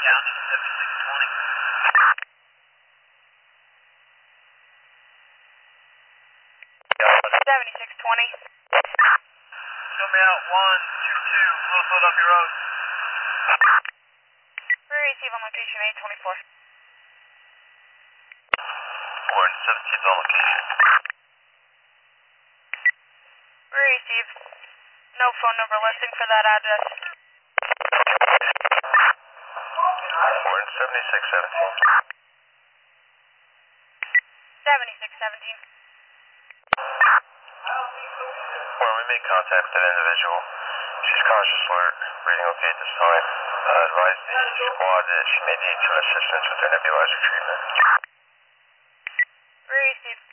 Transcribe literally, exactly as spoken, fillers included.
down to seventy-six twenty. seventy-six twenty. Show me out one two two, Little Philadelphia Road. Receive on location eight twenty-four. Warren seventeen's on location. Receive. No phone number listing for that address. Warren seventy-six seventeen. seventy-six seventeen. Warren, we made contact with that individual. She's conscious alert, breathing okay at this time. Uh, advise the squad that she may need some assistance with her nebulizer treatment. Receive.